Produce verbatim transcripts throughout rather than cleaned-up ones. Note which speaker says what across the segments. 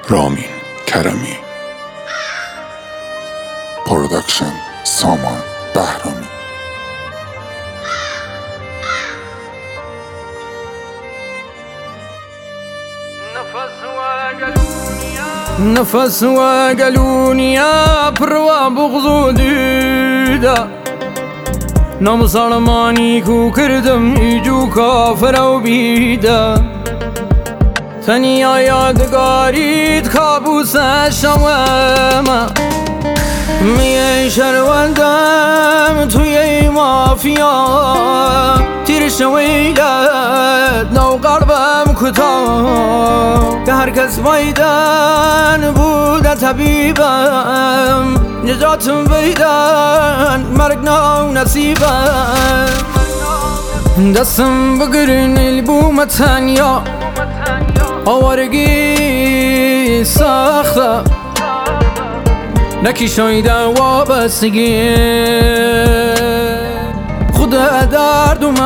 Speaker 1: رامین کرمی. پروداکشن سامان بهرامی.
Speaker 2: نفس وقلونيا بروا بغضو ديدا نام سلماني كو كردم يجو كافر و بيدا تنيا يادگاريت كابوس شواما مي شروندم توي مافيا تير شويلت نو قلبم كتا که هر کس وایدن بوده طبیبم نجاتم ویدن مرگ نو نصیبم دستم بگرن البوم تنیا آوارگی سخته نکی شایده وابستگی خدا درد و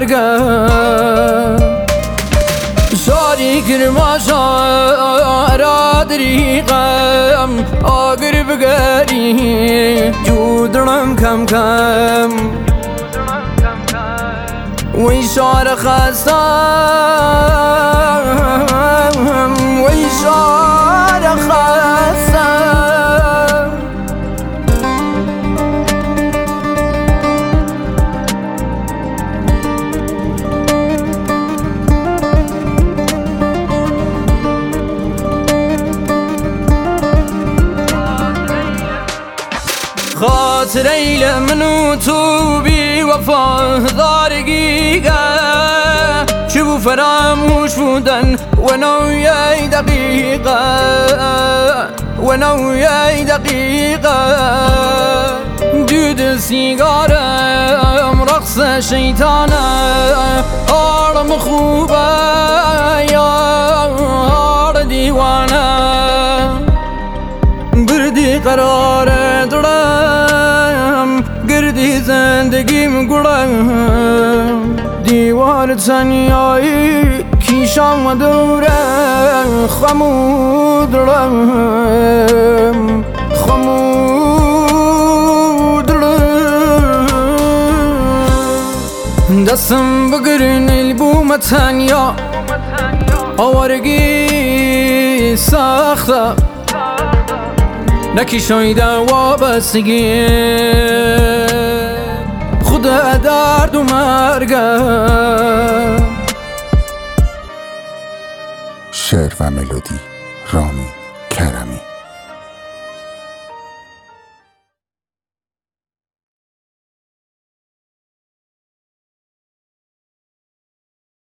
Speaker 2: مرگم شاری کرما شارا دریقم آگر بگری جودرم کم کم وی شار خستم وی شار خستم خاطر ایل منو تو بی وفا دارگیگه چه بو فراموش بودن و نوی دقیقه و نوی دقیقه دود سیگارم رقص شیطانه آرم خوبه یار دیوانه بردی قرار دلم گردی زندگیم گلم دیوار تنیایی کیشم دوره خمود دلم خمود دلم دستم بگرن البوم تنیا آوارگی سخته نکی شایده وابستگی خدا درد و مرگم.
Speaker 1: شعر و ملودی رامین کرمی.